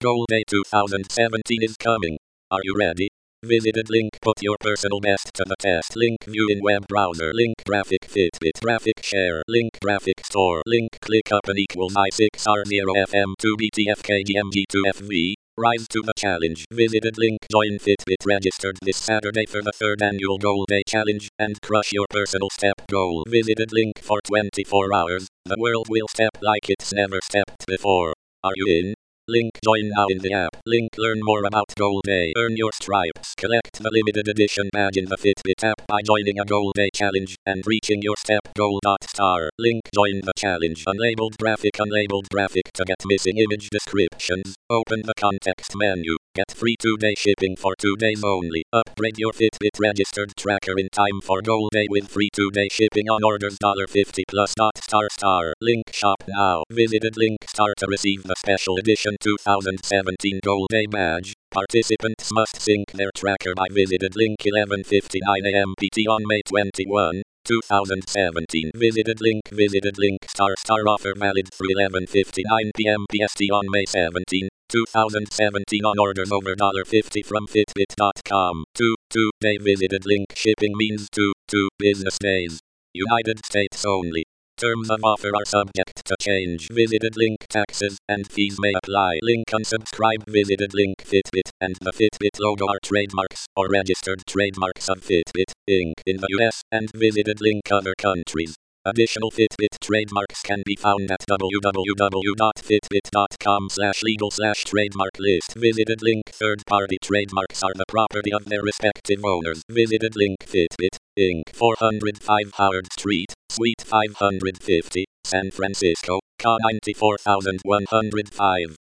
Goal Day 2017 is coming. Are you ready? Visited link. Put your personal best to the test. Link view in web browser. Link graphic Fitbit. Graphic share. Link graphic store. Link click up and equals I6R0FM2BTFKGMG2FV. Rise to the challenge. Visited link. Join Fitbit. Registered this Saturday for the 3rd annual Goal Day challenge and crush your personal step goal. Visited link for 24 hours. The world will step like it's never stepped before. Are you in? Link join now in the app. Link learn more about Goal Day. Earn your stripes. Collect the limited edition badge in the Fitbit app by joining a Goal Day challenge and reaching your step goal. Star. Link join the challenge. Unlabeled graphic to get missing image descriptions. Open the context menu. Get free 2-day shipping for 2 days only. Upgrade your Fitbit registered tracker in time for Goal Day with free 2-day shipping on orders $50 plus. Star. Link shop now. Visited link star to receive the special edition 2017 Goal Day badge. Participants must sync their tracker by visited link 11:59 a.m. PT on May 21, 2017. Visited link star offer valid through 11:59 p.m. PST on May 17, 2017 on orders over $50 from Fitbit.com. 2-day visited link shipping means 2 business days. United States only. Terms of offer are subject to change. Visited link taxes and fees may apply. Link unsubscribe. Visited link Fitbit and the Fitbit logo are trademarks or registered trademarks of Fitbit, Inc. in the US and visited link other countries. Additional Fitbit trademarks can be found at www.fitbit.com/legal/trademark list. Visited link third-party trademarks are the property of their respective owners. Visited link Fitbit, Inc. 405 Howard Street, Suite 550, San Francisco, CA 94105.